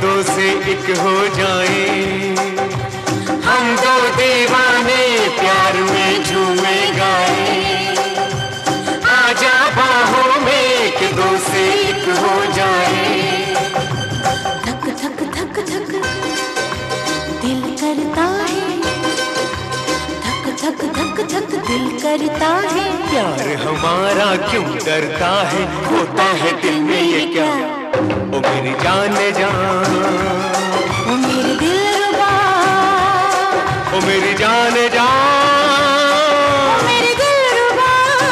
दो से एक हो जाए, हम दो दीवाने प्यार में झूमे गाए। आजा बाहों में कि दो से एक हो जाए। धक धक धक धक दिल करता है, धक धक धक धक दिल करता है। प्यार हमारा क्यों डरता है, होता है दिल में ये क्या। ओ मेरी जान जान, ओ मेरे दिलरुबा, ओ मेरी जान जान, ओ मेरे दिलरुबा।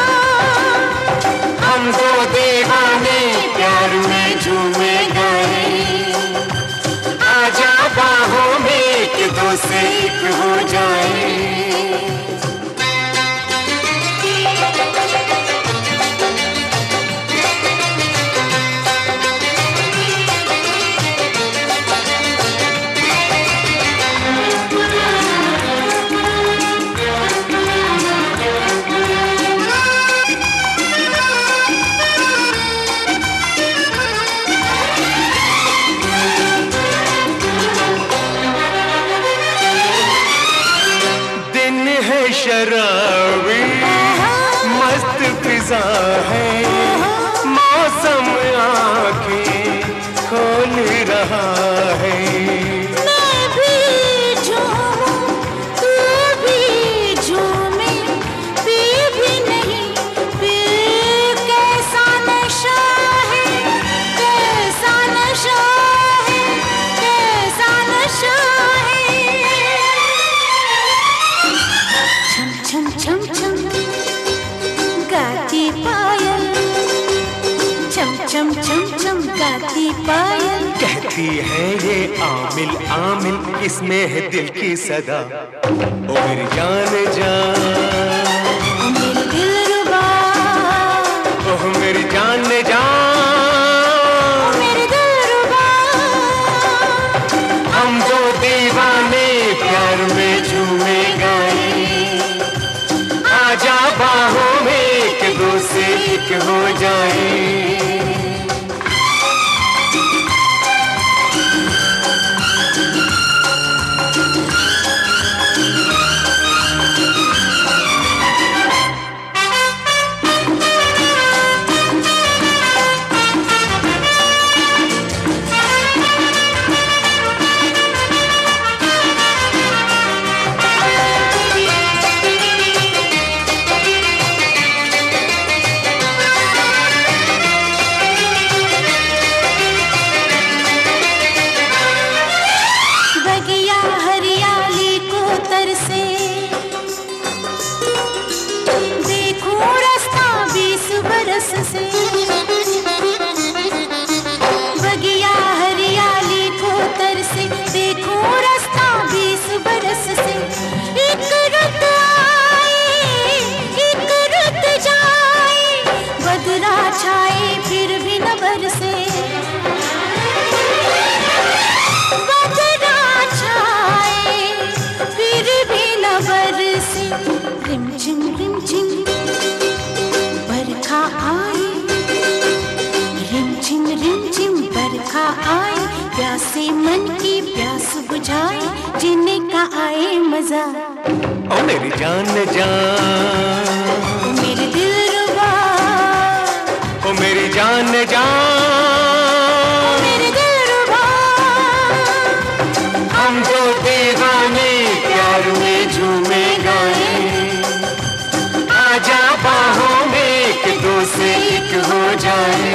हम दो दीवाने प्यार में झूमे गए। आजा बाहों में कि दो से एक हो जाए। शराबी मस्त फिजा है, मौसम आंखें खोल रहा है। मैं भी झूमूं, तू भी झूमे, फिर भी नहीं, फिर कैसा नशा है, कैसा नशा है, कैसा नशा है। छम छम छम गाती पायल, छम छम छम छम गाती पायल। कहती है ये आमिल आमिल, इसमें है दिल की सदा। ओ मेरी जान जान, ओ मेरे दिलरुबा, ओह मेरी जान जान, ओ मेरे दिलरुबा। हम दो दीवाने प्यार में झूमे गए। आजा बाहों में कि दो से एक हो जाए। से बगिया हरियाली को तरसे, देखूं रास्ता 20 बरस से। एक रुत आए, एक रुत जाए, बदरा छाए फिर भी न बरसे। बदरा छाए फिर भी न बरसे। रिमझिम बरखा आए, रिमझिम बरखा आए, प्यासे मन की प्यास बुझाए, जीने का आए मजा। ओ मेरी जान जान, ओ मेरे दिलरुबा, ओ मेरी जान जान, ओ मेरे दिलरुबा। हम जो दीवाने प्यार में झूमे गाए। आजा बाहों में कि दो से एक हो जाए।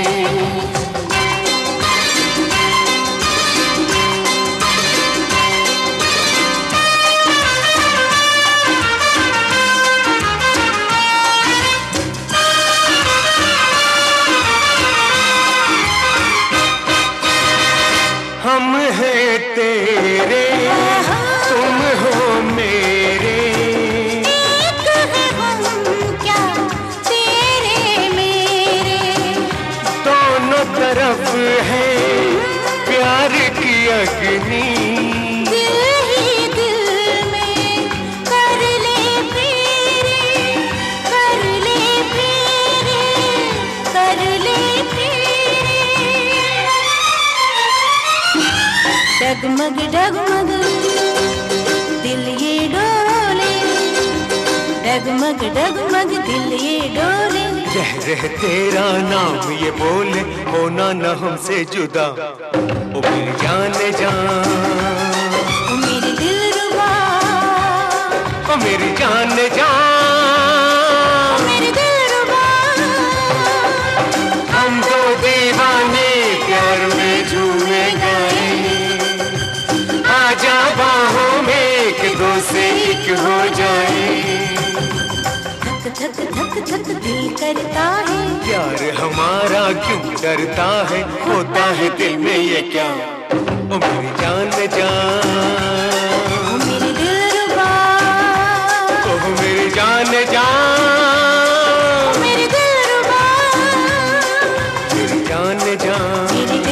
हम हैं तेरे, तुम हो मेरे, एक है हम क्या तेरे मेरे, दोनों तरफ है प्यार की अग्नि। दिल ही दिल में कर ले फेरे, कर ले फेरे, कर ले फेरे। डगमग डगमग दिल ये डोले, डगमग डगमग दिल ये डोले। रह रह तेरा नाम ये बोले, होना न हमसे जुदा, ओ मेरी जान जान, ओ मेरे दिलरुबा, ओ मेरी जान जान, ओ मेरे दिलरुबा। हम दो दीवाने प्यार में झूमे गए, आजा बाहों में एक दो से एक हो जाए। धक धक धक धक दिल करता है, प्यार हमारा क्यों डरता है, होता है दिल में ये क्या, ओ मेरी जान जान, ओ मेरे दिलरुबा, ओ मेरी जान जान, ओ मेरे दिलरुबा, मेरी जान जान। मेरी